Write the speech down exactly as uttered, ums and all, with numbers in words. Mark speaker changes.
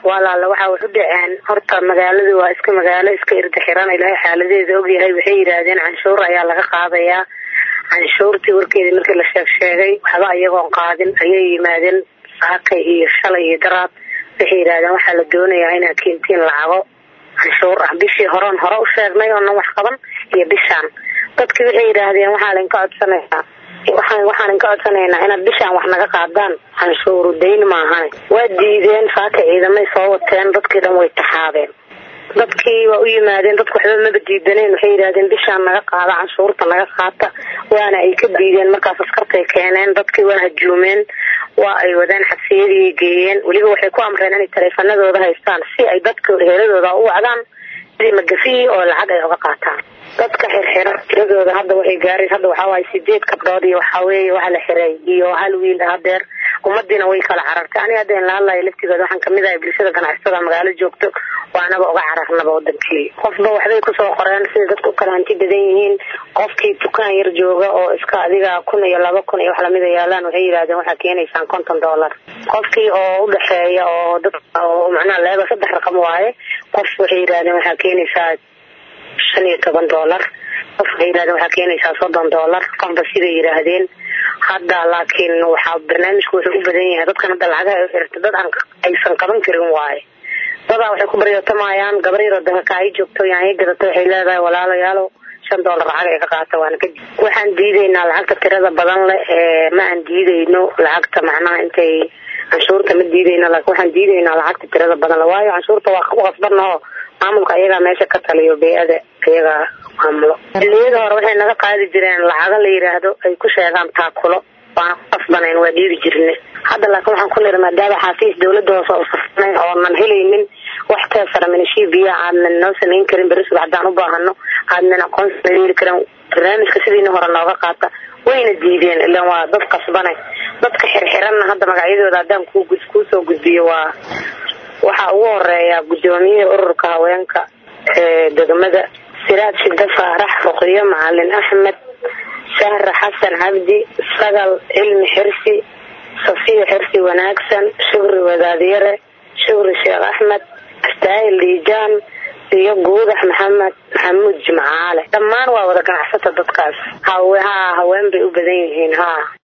Speaker 1: walaalo waxa uu dhaceen horta magaaladu waa iska magaalo iska irda xiran ilaahay xaaladeeda og yahay waxay yiraahdeen canshuur ayaa laga qaadayaa canshuurtii warkeedii markii la sheeg sheegay waxba ayagoon qaadin ayay yimaadeen saakay iyo shalay iyo daraad waxay yiraahdeen waxa la doonayaa in keentiin lacago canshuur ah bishii horan hore u sheegnay oo wax qaban iyo bishaan dadkii waxay yiraahdeen waxa la inka codsanayaa waxaan waxaan ka codsanaynaa in bishaan wax naga qaadaan canshuur deyn ma ahan waa diideen saaka ciidamay soo wateen dadkii dhan way taxaabeen dadkii waa u yimaadeen dadku waxba ma diidaneen waxay yiraahdeen bishaan naga qaada canshuurta naga qaata waana ay ka diideen markaas askartay keeneen dadkii waa hajuumeen waa ay wadaan xabsiyadii geeyeen waliba waxay ku amreen inay taleefanadooda haystaan si ay dadka heeradooda u wacdaan si magafi oo lacag ay uga qaataan dadka xirxiran tiradooda hadda waxay gaareen hadda waxa way sideed kabdhood iyo waxa weeye waxa la xiray iyo hal wiil hadeer umadina way kala carartay aniga hadeen la hadlayo laftigeeda waxaan kamid ahay bulshada ganacsatada magaalada joogto waana uga cararnaba wadankii qofba waxbay ku soo qoreen sida dadku kala hanti badan yihiin qofkii dukaan yar jooga oo iska adiga kun iyo laba kun iyo wax la mid ah yaalaan waxay yiraahdeen waxa keenaysan konton dollar qofkii oo u dhaxeeya oo dad oo macna leeba saddex raqam waaye qof waxay yiraahdeen waxa keenaysan shan iyo toban dollar qofkii yiraahdeen waxa keenaysan soddon dollar qofba sida yiraahdeen hadda laakiin waxa barnaamijku wuxuu u badan yahay dadkan hadda lacagaha ay xirtay dad aan aysan qaban karin waaye dada waxay ku baryotamayaan gabar yar oo ka ay joogto yahay gadato waxay leedahay walaalayaal shan dollar lacag ay ka qaato waan ka waxaan diideynaa lacagta tirada badan leh ee ma aan diideyno lacagta macnaha intay canshuurta ma diideyno laakiin waxaan diideynaa lacagta tirada badan leh waayo canshuurta waa ku qasbanoo maamulka ayaga meesha ka taliyo beeyada ayaga maamulo xilliyada hore waxay naga qaadi jireen lacag la yiraahdo ay ku sheegaan taakulo waan qasbanayn waa dhiibi jirnay hadda laakiin waxaan ku leeyahay maadaama xafiis dawladda hoose oo safnay oo man helaynin wax taasara minashii biya aan noo sameyn karin bariis waxaan u baahano aadna aqoon sameeyay karin barnaamijka sidii hore looga qaata wayna diideen ilaa waa dad qasbanay dadka xirxiran hadda magacyadooda hadaan ku gudku soo gudbiyo waa waxa ugu horeeya gudoomiyaha ururka haweenka ee degmada Siraad Shida Faarax Ruqiyo Macalin Ahmed Sahra Xasan Abdi Sagal Ilmi Xirsi Safiya Xirsi wanaagsan Shukri Wadaadiyare Shukri Sheekh Ahmed Astaayil Liijaan iyo Guudax Maxamed Maxamuud Jimcaale dhammaan waa wada ganacsatada dadkaas haweenka haween bay u badan yihiin ha